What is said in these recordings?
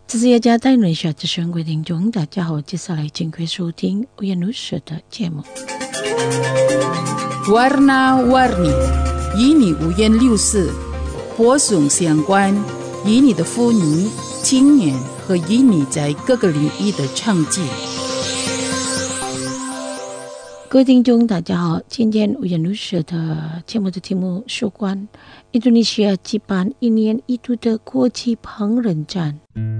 这是雅加带人学的全国听众，大家好，接下来请快收听吴言如说的节目。 Warna-warni， 与你五颜六色，播送相关，与你的妇女、青年和与你在各个领域的成绩。 各位听众，大家好，今天吴言如说的节目的题目有关印度尼西亚举办1年1度的国际烹饪展。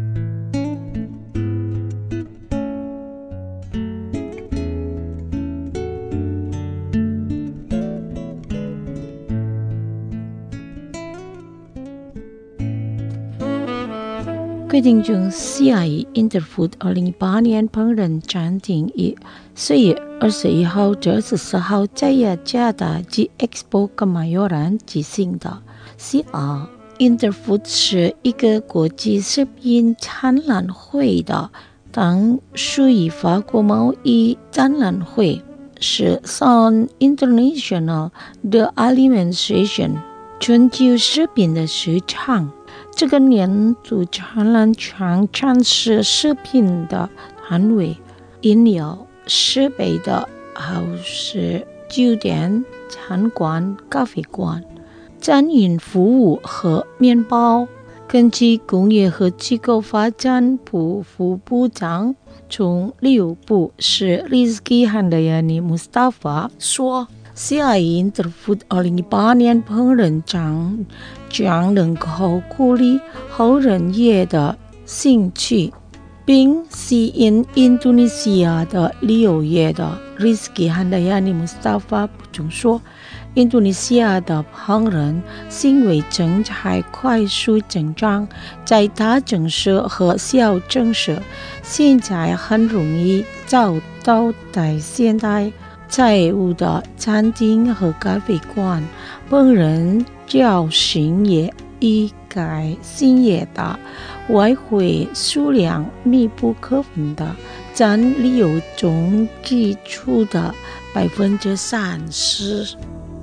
各位听众 ，CIE Interfood 2018年烹饪展定于4月21号至24号在雅加达 G-Expo Kemayoran 举行的。CIE Interfood 是一个国际食品展览会的当属于法国贸易展览会，是 Sun International 的 Alimentation 全球食品的市场。这个年度展览将展示食品的摊位、饮料、设备的好是酒店、餐馆、咖啡馆、餐饮服务和面包。根据工业和机构发展部副部长从旅游部是 Rizky Handayani Mustafa 说，CIE Interfood 2018年烹饪展将能够鼓励烹饪业的兴趣，并吸引印度尼西亚的旅游业的 Rizky Handayani Mustafa 补充说，印度尼西亚的烹饪行为正在快速增长，在大城市和小城市现在很容易找到在现代财务的餐厅和咖啡馆，烹饪较新业与该新业的外汇数量密不可分的占旅游总支出的30%。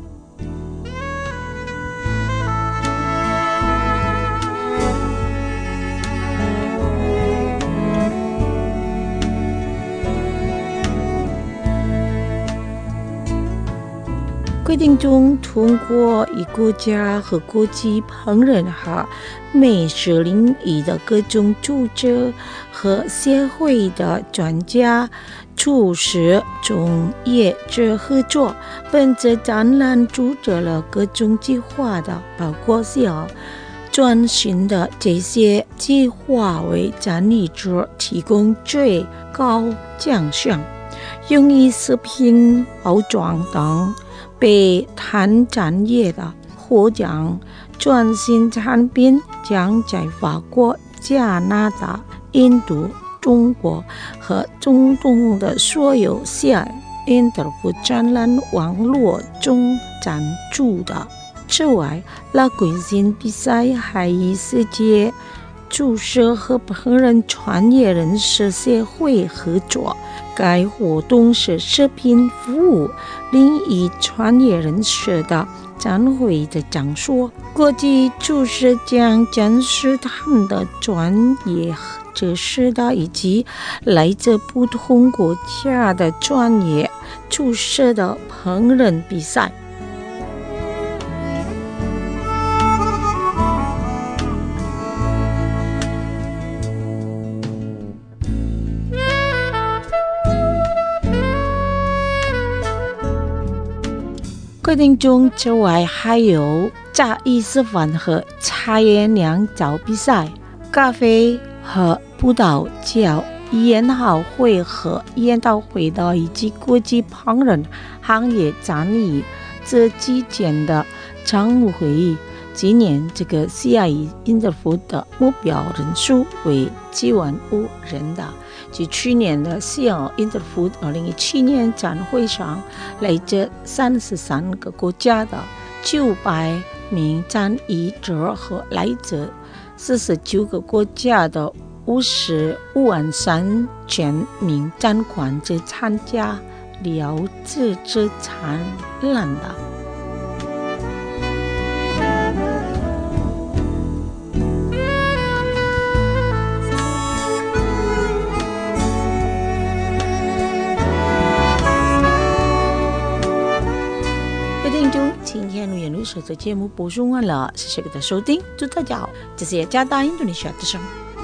规定中通过以国家和国际烹饪和美食领域的各种组织和协会的专家、厨师、从业者合作。本次展览组织了各种计划的，包括转型的这些计划为参与者提供最高奖项，用于食品包装等被碳产业的获奖转型产品将在法国、加拿大、印度、中国和中东的所有CIE Interfood展览网络中展出的。此外，La Cuisine比赛还与世界厨师和烹饪专业人士协会合作。该活动是食品服务领域专业人士的展会的场所，国际厨师将展示他们的专业知识的以及来自不同国家的专业厨师的烹饪比赛。规定中之外还有炸意式饭和茶叶酿造比赛、咖啡和葡萄酒研讨会和研讨会的以及国际烹饪行业参与这期间的常务会议。今年这个 CIE Interfood 的目标人数为75000人的。及去年的CIE Interfood 2017年展会上，来自33个国家的900名参与者和来自49个国家的553000名展馆者参加了这展览的。 各位听众，今天的言论手册节目播送完了，谢谢各位的收听，祝大家好，这是加拿大印度尼西亚之声。